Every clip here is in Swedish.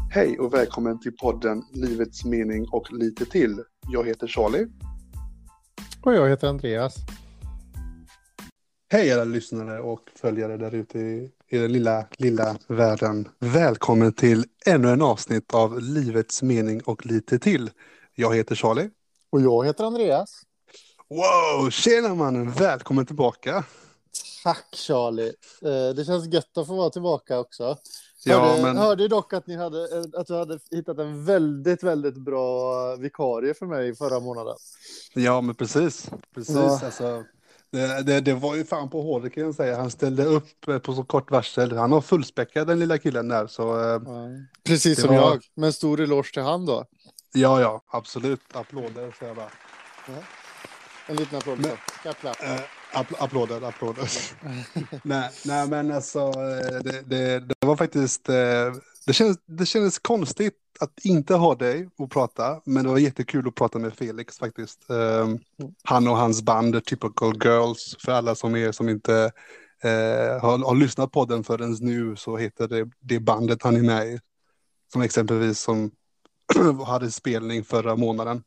Hej och välkommen till podden Livets mening och lite till. Jag heter Charlie. Och jag heter Andreas. Hej alla lyssnare och följare där ute i den lilla världen. Välkommen till ännu en avsnitt av Livets mening och lite till. Jag heter Charlie. Och jag heter Andreas. Wow, tjena mannen, välkommen tillbaka. Tack Charlie. Det känns gött att få vara tillbaka också. Hörde dock att du hade hittat en väldigt, väldigt bra vikarie för mig förra månaden. Ja, men precis. Ja. Alltså, det var ju fan på håret kan jag säga. Han ställde upp på så kort varsel. Han har fullspäckat den lilla killen där. Så, Precis som jag, med en stor eloge till han då. Ja, absolut. Applåder, så jag bara. Ja. En liten applåd. Klapp. Applåder. nej, men alltså, det var faktiskt, det kändes konstigt att inte ha dig att prata, men det var jättekul att prata med Felix faktiskt. Han och hans band, Typical Girls, för alla som inte har lyssnat på den förrän nu, så heter det bandet han är med i, som exempelvis som hade spelning förra månaden.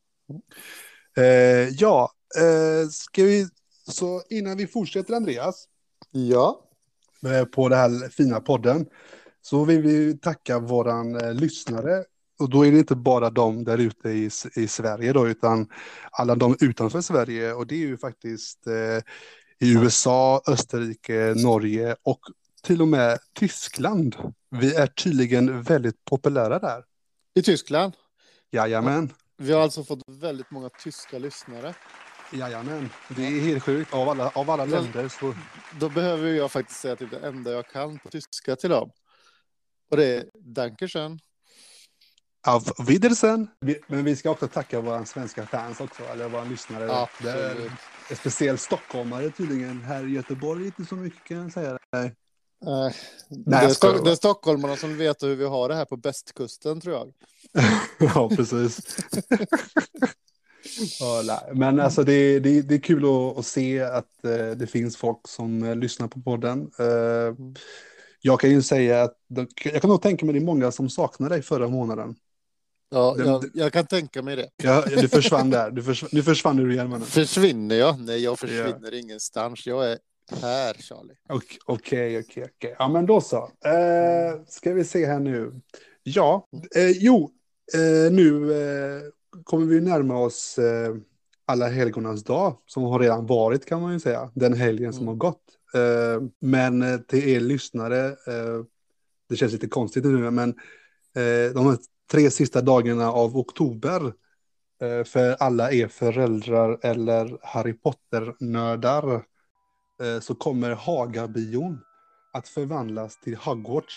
Ska vi, så innan vi fortsätter Andreas, Ja. På den här fina podden, så vill vi tacka våran lyssnare, och då är det inte bara de där ute i Sverige då, utan alla de utanför Sverige, och det är ju faktiskt i USA, Österrike, Norge och till och med Tyskland. Vi är tydligen väldigt populära där. I Tyskland? Jajamän. Vi har alltså fått väldigt många tyska lyssnare. Jajamän, det är helt sjukt. Av alla länder så... Då behöver jag faktiskt säga till det enda jag kan på tyska till dem. Och det är Dankeschön. Auf Wiedersehen. Men vi ska också tacka våra svenska fans också, eller våra lyssnare. Absolut. Det är speciellt stockholmare tydligen. Här i Göteborg inte så mycket kan jag säga. Nej, det är stockholmarna som vet hur vi har det här på västkusten, tror jag. Ja, precis. Men alltså det är kul att se att det finns folk som lyssnar på podden. Jag kan ju säga att jag kan nog tänka mig det är många som saknar dig förra månaden. Ja, jag kan tänka mig det. Ja, du försvann där. Du försvann ur igen, mannen. Försvinner jag? Nej, jag försvinner ingenstans. Jag är här, Charlie. Okej. Ja, men då så. Ska vi se här nu. Ja, nu kommer vi närma oss alla helgonas dag, som har redan varit kan man ju säga, den helgen som har gått. Men till er lyssnare, det känns lite konstigt nu, men de här 3 sista dagarna av oktober, för alla er föräldrar eller Harry Potter-nördar, så kommer Hagabion att förvandlas till Hogwarts.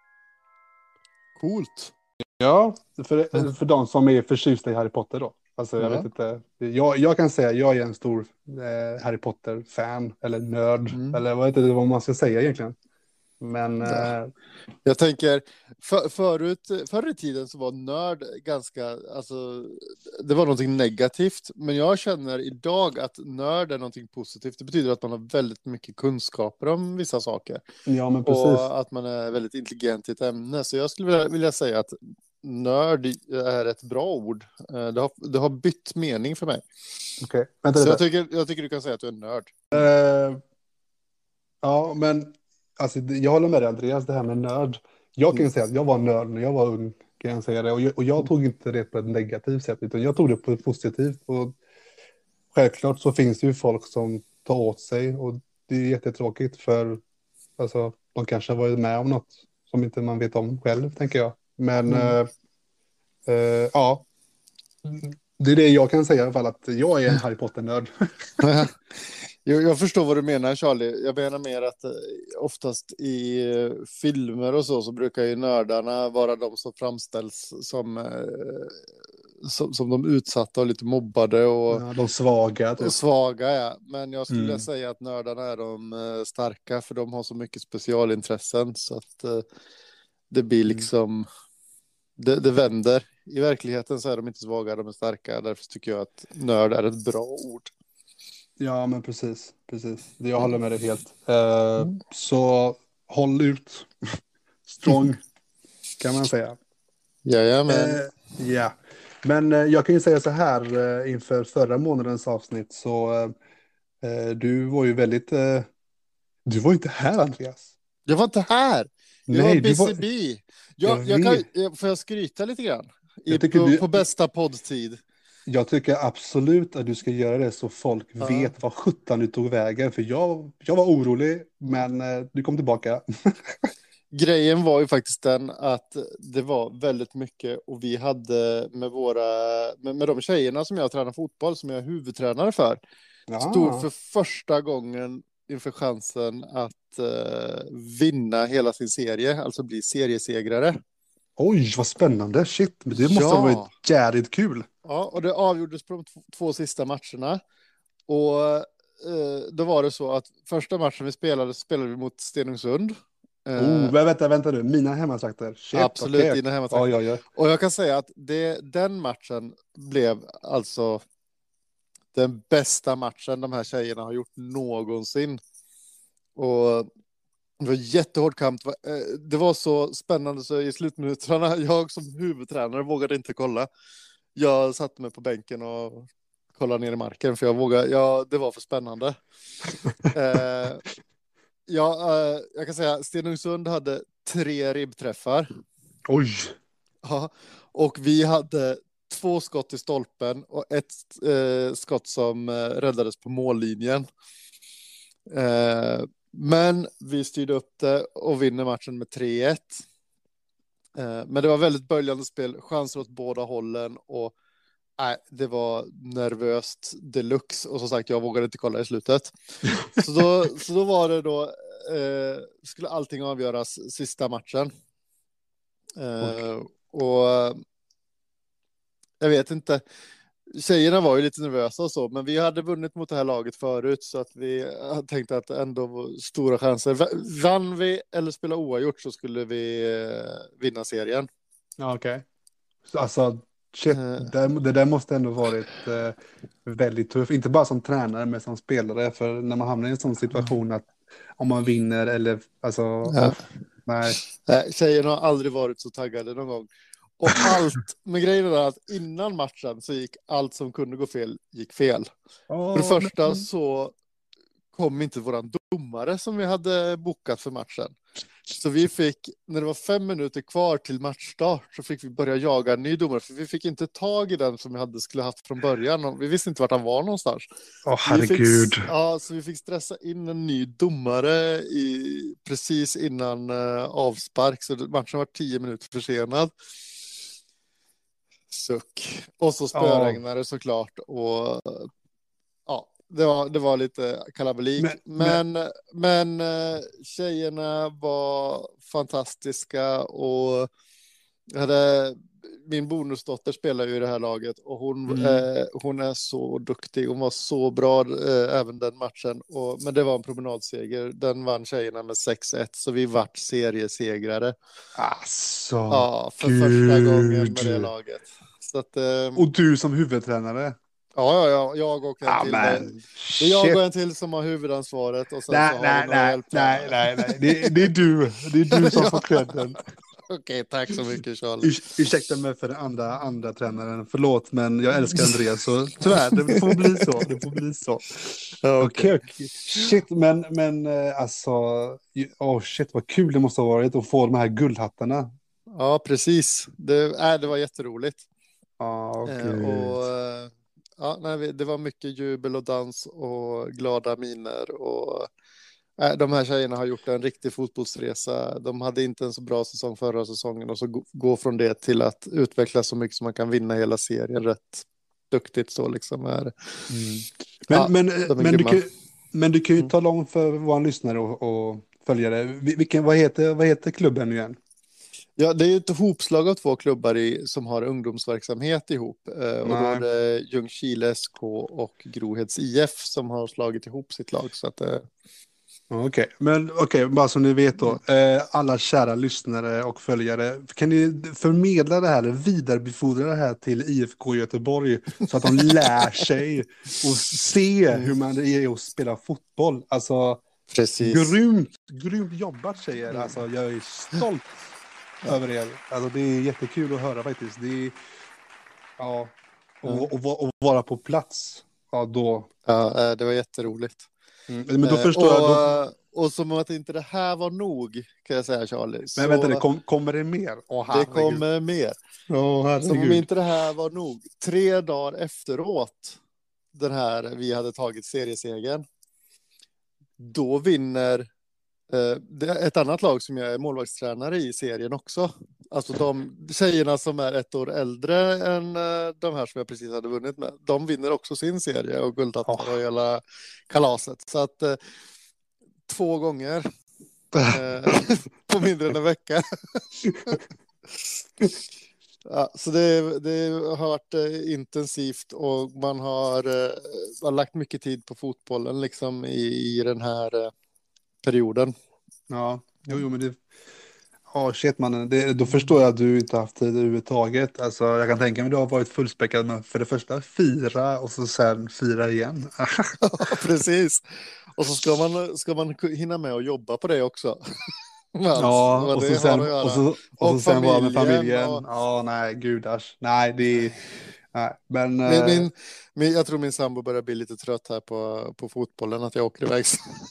Coolt. Ja, för de som är förtjusta i Harry Potter då. Alltså jag vet inte. Jag kan säga jag är en stor Harry Potter-fan eller nörd. Eller jag vet inte vad man ska säga egentligen. Men jag tänker förr i tiden så var nörd ganska, alltså det var någonting negativt, men jag känner idag att nörd är någonting positivt. Det betyder att man har väldigt mycket kunskaper om vissa saker. Ja, men precis. Och att man är väldigt intelligent i ett ämne. Så jag skulle vilja säga att nörd är ett bra ord. Det har bytt mening för mig. Okej. Så jag tycker du kan säga att du är nörd. Ja, men alltså, jag håller med dig Andreas, det här med nörd. Jag kan säga att jag var nörd när jag var ung, kan jag säga det. Och jag tog inte det på ett negativt sätt, utan jag tog det på ett positivt. Och självklart så finns det ju folk som tar åt sig, och det är jättetråkigt, för alltså, de kanske har varit med om något som inte man vet om själv, tänker jag. Men ja, det är det jag kan säga i alla fall, att jag är en Harry Potter-nörd. Jag förstår vad du menar, Charlie. Jag menar mer att oftast i filmer och så brukar ju nördarna vara de som framställs som de utsatta och lite mobbade. Och de svaga. Typ. Och svaga, ja. Men jag skulle vilja säga att nördarna är de starka, för de har så mycket specialintressen, så att det blir liksom... Det vänder. I verkligheten så är de inte svaga, de är starka. Därför tycker jag att nörd är ett bra ord. Ja, men precis. Jag håller med dig helt. Så håll ut. Strong, kan man säga. Jajamän. Ja, men jag kan ju säga så här inför förra månadens avsnitt så du var ju väldigt, du var inte här Andreas. Jag var inte här. Jag var Nej, du var, busy bee. jag vet. Får jag skryta lite grann? Jag tycker På bästa poddtid. jag tycker absolut att du ska göra det så folk Ja. vet vad sjutton du tog vägen. För jag var orolig, men du kom tillbaka. Grejen var ju faktiskt den att det var väldigt mycket och vi hade med de tjejerna som jag tränar fotboll, som jag är huvudtränare för, stod för första gången inför chansen att vinna hela sin serie, alltså bli seriesegrare. Oj, vad spännande. Shit, men det måste ha varit jävligt kul. Ja, och det avgjordes på de två sista matcherna. Och då var det så att första matchen vi spelade vi mot Stenungsund. Vänta du, mina hemmatrakter. Shit, absolut, okay. Dina hemmatrakter. Ja. Och jag kan säga att den matchen blev alltså den bästa matchen de här tjejerna har gjort någonsin. Och det var jättehård kamp. Det var så spännande så i slutminuterna, jag som huvudtränare vågade inte kolla. Jag satte mig på bänken och kollade ner i marken för det var för spännande. Jag kan säga att Stenungsund hade 3 ribbträffar. Oj! Ja, och vi hade 2 skott i stolpen och ett skott som räddades på mållinjen. Men vi styrde upp det och vinner matchen med 3-1. Men det var väldigt böljande spel, chanser åt båda hållen och det var nervöst deluxe. Och som sagt, jag vågade inte kolla i slutet. Så då var det då skulle allting avgöras sista matchen. Och jag vet inte, tjejerna var ju lite nervösa och så, men vi hade vunnit mot det här laget förut så att vi tänkte att ändå var stora chanser. Vann vi eller spela oavgjort så skulle vi vinna serien. Ja, okej. Alltså, shit, det där måste ändå varit väldigt tufft. Inte bara som tränare, men som spelare. För när man hamnar i en sån situation att om man vinner eller alltså... Nej. Tjejerna har aldrig varit så taggade någon gång. Och men grejen är att innan matchen så gick allt som kunde gå fel, gick fel. För det första så kom inte våran domare som vi hade bokat för matchen. Så vi fick, när det var 5 minuter kvar till matchstart, så fick vi börja jaga en ny domare. För vi fick inte tag i den som vi skulle haft från början. Och vi visste inte vart han var någonstans. Herregud. Så vi fick stressa in en ny domare precis innan avspark. Så matchen var 10 minuter försenad. Suck. Och så spöregnade såklart. Och det var lite kalabalik. Men tjejerna var fantastiska och min bonusdotter spelar ju i det här laget och hon är så duktig. Hon var så bra även den matchen. Men det var en promenadseger. Den vann tjejerna med 6-1 så vi vart seriesegrare. Alltså, för första gången med det laget. Så att, och du som huvudtränare? Ja, jag och en till. Det är jag och en till som har huvudansvaret. Och sen nej. Det är du som får credden. Okej, tack så mycket Charlie. Ursäkta mig för den andra tränaren. Förlåt, men jag älskar Andreas så tyvärr, det får bli så. Okej. Shit, men alltså shit vad kul det måste ha varit att få de här guldhattarna. Ja, precis. Det var jätteroligt. Det var mycket jubel och dans och glada miner och de här tjejerna har gjort en riktig fotbollsresa. De hade inte en så bra säsong förra säsongen och så gå från det till att utveckla så mycket som man kan vinna hela serien rätt duktigt så liksom är. Men du kan ju tala om för våra lyssnare och följare vad heter klubben nu igen? Ja, det är ju ett hopslag av 2 klubbar som har ungdomsverksamhet ihop. Och då är det Ljungskile SK och Groheds IF som har slagit ihop sitt lag. Så att, Okej, bara så ni vet då. Alla kära lyssnare och följare. Kan ni förmedla det här, vidarebefordra det här till IFK Göteborg så att de lär sig och se hur man är och spelar fotboll. Alltså, precis. Grymt jobbat tjejer. Alltså, jag är stolt. över er. Alltså det är jättekul att höra faktiskt. Det är, ja, och vara på plats. Ja, då. Ja, det var jätteroligt. Men då förstår jag. Då... Och som att inte det här var nog, kan jag säga, Charlie. Men vänta, kommer det mer? Det kommer mer. Som om inte det här var nog. 3 dagar efteråt, den här vi hade tagit seriesegern, då vinner ett annat lag som jag är målvaktstränare i serien också. Alltså de tjejerna som är 1 år äldre än de här som jag precis hade vunnit med. De vinner också sin serie och guldhattar och hela kalaset. Så att 2 gånger på mindre än en vecka. Ja, så det har varit intensivt och man har lagt mycket tid på fotbollen liksom i den här perioden. Ja, jo men det... Ja, shit mannen. Då förstår jag att du inte haft tid överhuvudtaget. Alltså, jag kan tänka mig att du har varit fullspäckad med för det första 4 och så sen 4 igen. Ja, precis. Och så ska man hinna med att jobba på det också. Ja, och så sen vara med familjen. Och... Ja, nej, gudars. Nej, det är... Nej, men... jag tror min sambo börjar bli lite trött här på fotbollen, att jag åker iväg.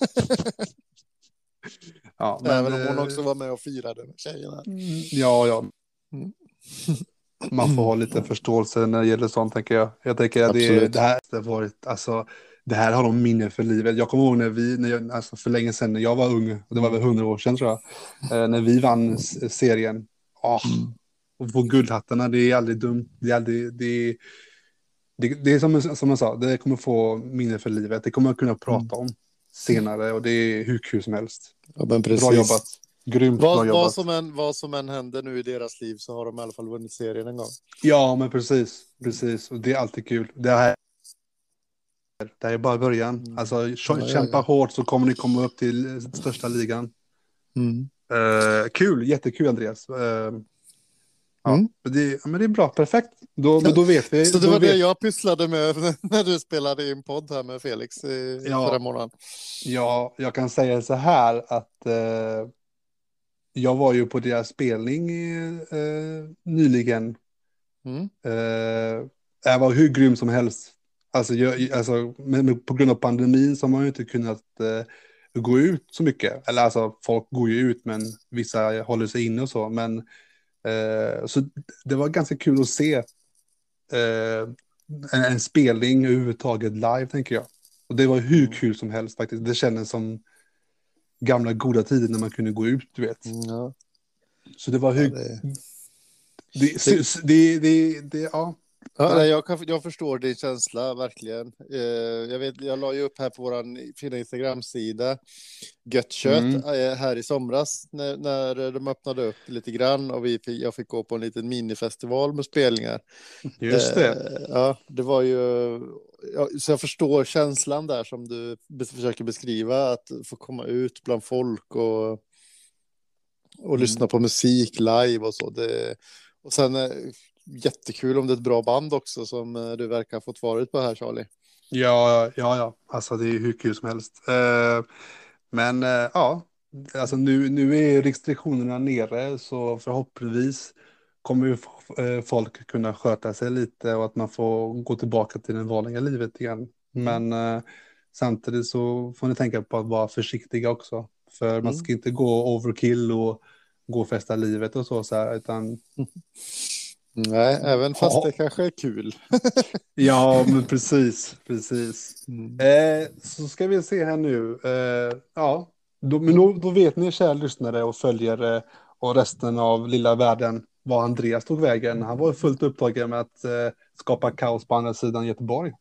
Ja, men, även om hon också var med och firade med tjejerna. Ja. Man får ha lite förståelse när det gäller sånt, tänker jag. Jag tänker att det här har varit, alltså, det här har de minne för livet. Jag kommer ihåg alltså för länge sedan när jag var ung, och det var väl 100 år sedan tror jag, när vi vann serien. Och få guldhattarna, det är aldrig dumt. Det är aldrig, det är som jag sa, det kommer få minne för livet. Det kommer man kunna prata om senare, och det är hur kul som helst. Ja, men precis. Bra jobbat. Grymt bra jobbat. Vad som än händer nu i deras liv så har de i alla fall vunnit serien en gång. Ja, men precis. Och det är alltid kul. Det här är bara början. Alltså, kämpa hårt så kommer ni komma upp till största ligan. Kul, jättekul Andreas. Men det är bra, perfekt. Men då vet vi. Så det var det jag pysslade med när du spelade in podd här med Felix i förra månaden. Ja, jag kan säga så här att jag var ju på deras spelning nyligen. Jag var hur grym som helst. Alltså, på grund av pandemin så har man ju inte kunnat gå ut så mycket. Eller alltså, folk går ju ut, men vissa håller sig inne och så. Men så det var ganska kul att se en spelning överhuvudtaget live, tänker jag. Och det var hur kul som helst faktiskt. Det kändes som gamla goda tider när man kunde gå ut, du vet. Så det var hur... Jag förstår din känsla, verkligen. Jag la ju upp här på vår fina Instagram-sida Gött kött här i somras när de öppnade upp lite grann och jag fick gå på en liten minifestival med spelningar. Just det. Ja, det var ju... så jag förstår känslan där som du försöker beskriva, att få komma ut bland folk och lyssna på musik live och så. Och sen jättekul om det är ett bra band också som du verkar ha fått varit på här, Charlie. Ja. Alltså det är hur kul som helst. Men alltså nu är restriktionerna nere, så förhoppningsvis kommer ju folk kunna sköta sig lite och att man får gå tillbaka till det vanliga livet igen. Men samtidigt så får ni tänka på att vara försiktiga också. För man ska inte gå overkill och gå och festa livet och så här, utan... Nej, även fast det kanske är kul. Ja, men precis. Så ska vi se här nu. Då vet ni, kära lyssnare och följare och resten av lilla världen, var Andreas tog vägen. Han var fullt upptagen med att skapa kaos på andra sidan Göteborg.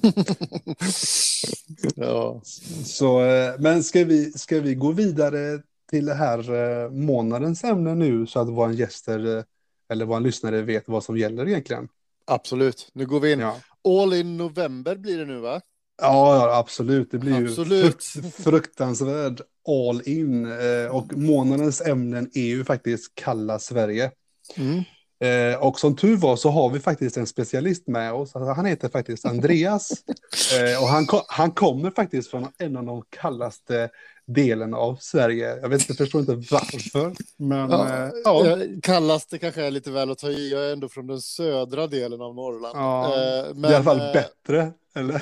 Ja. Så, men ska vi gå vidare till det här månadens ämne nu, så att våra gäster eller våra lyssnare vet vad som gäller egentligen? Absolut. Nu går vi in. Ja. All in november blir det nu, va? Ja, absolut. Det blir ju fruktansvärd all in. Och månadens ämnen är ju faktiskt kalla Sverige. Och som tur var så har vi faktiskt en specialist med oss. Alltså, han heter faktiskt Andreas. Och han kommer faktiskt från en av de kallaste delen av Sverige. Förstår inte varför. Men Kallaste kanske är lite väl att ta i. Jag är ändå från den södra delen av Norrland. Men, i alla fall bättre, eller?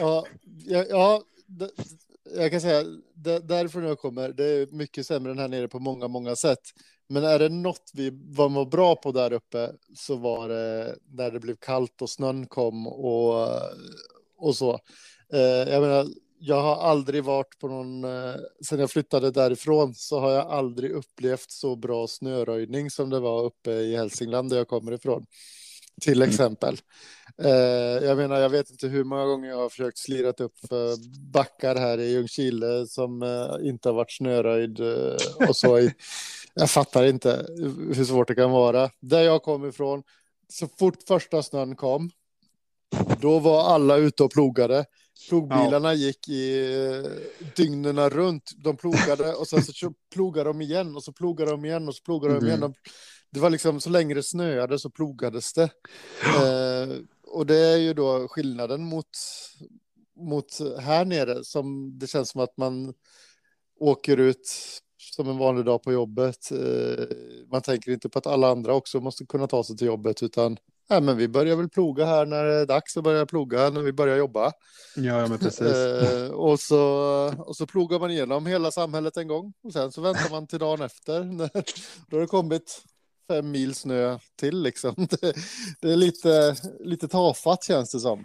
Jag kan säga därifrån jag kommer, det är mycket sämre än här nere på många, många sätt. Men är det något vi var bra på där uppe så var det när det blev kallt och snön kom och så. Jag menar, jag har aldrig varit på någon, sen jag flyttade därifrån så har jag aldrig upplevt så bra snöröjning som det var uppe i Hälsingland där jag kommer ifrån. Till exempel. Jag menar, jag vet inte hur många gånger jag har försökt slirat upp backar här i Ljungskile som inte har varit snöröjd och så. Jag fattar inte hur svårt det kan vara. Där jag kommer ifrån, så fort första snön kom, då var alla ute och plogade. Plogbilarna gick i dygnerna runt. De plogade och sen så plogade de igen och så plogade de igen och så plogade de igen. Det var liksom så länge det snöade så plogades det. Och det är ju då skillnaden mot här nere, som det känns som att man åker ut som en vanlig dag på jobbet. Man tänker inte på att alla andra också måste kunna ta sig till jobbet, utan men vi börjar väl ploga här när det är dags att börja ploga, när vi börjar jobba. Ja, men precis. Och så plogar man igenom hela samhället en gång och sen så väntar man till dagen efter. Då har det kommit 5 mil snö till liksom. Det är lite tafatt känns det som.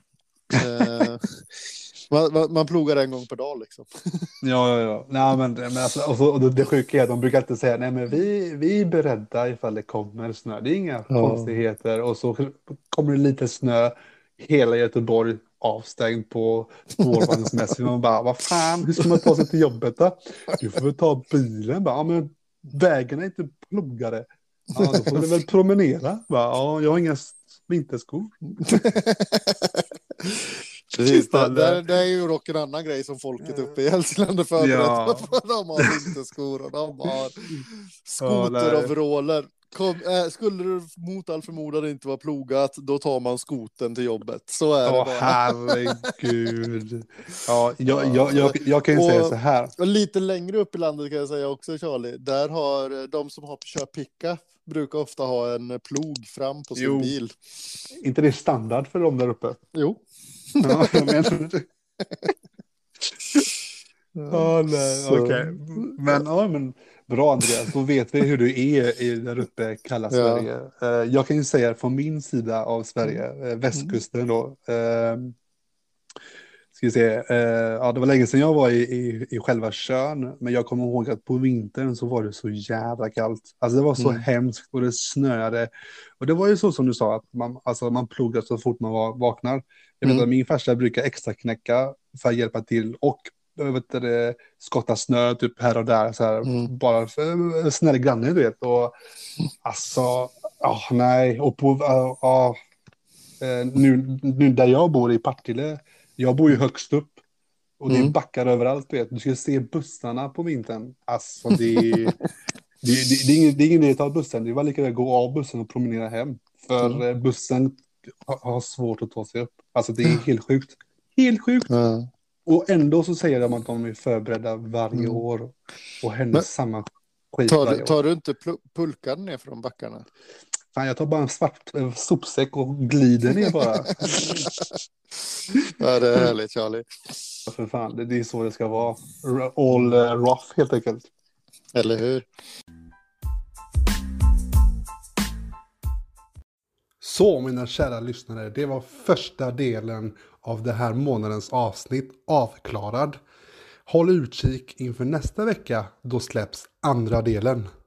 Man plogar en gång per dag liksom. Ja. Nej, men alltså, och det sjuka är att de brukar alltid säga nej, men vi är beredda ifall det kommer snö. Det är inga konstigheter. Och så kommer det lite snö. Hela Göteborg avstängd på spårvagnsmässigt. Man bara, vad fan, hur ska man ta sig till jobbet då? Du får väl ta bilen. Bara, men vägen är inte plogade. Ja, då får du väl promenera. Bara, jag har inga vinterskor. Precis, det är ju dock en annan grej som folket uppe i Hälsingland är förberett på. De har vinterskor och de har skoteroveraller. Skulle det mot all förmodan inte vara plogat, då tar man skoten till jobbet. Så är det bara. Herregud. Ja, jag kan ju säga så här. Och lite längre upp i landet kan jag säga också, Charlie. Där har de som har kört pickup brukar ofta ha en plog fram på sin bil. Inte det standard för dem där uppe? Jo. Ja, jag menar det. Okej. Men bra, Andreas, då vet vi hur du är i där uppe kalla Sverige. Jag kan ju säga från min sida av Sverige, västkusten då. Ska vi se. Det var länge sedan jag var i själva Tjörn, men jag kommer ihåg att på vintern så var det så jävla kallt. Alltså det var så hemskt och det snöade. Och det var ju så som du sa, att man plogar så fort man vaknar. Jag vet att min farsa brukar extra knäcka för att hjälpa till och skotta snö typ här och där så här, bara för snälla grannar, du vet. Och alltså nej, och på nu där jag bor i Partille, jag bor ju högst upp och det är backar överallt, du vet. Du ska se bussarna på vintern. Alltså det är ingen idé att ta bussen. Det är bara lika väl att gå av bussen och promenera hem. För bussen har svårt att ta sig upp. Alltså det är helt sjukt. Helt sjukt. Och ändå så säger de att de är förberedda varje år. Och händer samma skit varje år. Tar du inte pulkan ner från backarna? Fan, jag tar bara en svart sopsäck och glider ner bara. Ja, det är härligt, Charlie. För fan, det är så det ska vara. All rough, helt enkelt. Eller hur? Så, mina kära lyssnare, det var första delen av det här månadens avsnitt avklarad. Håll utkik inför nästa vecka, då släpps andra delen.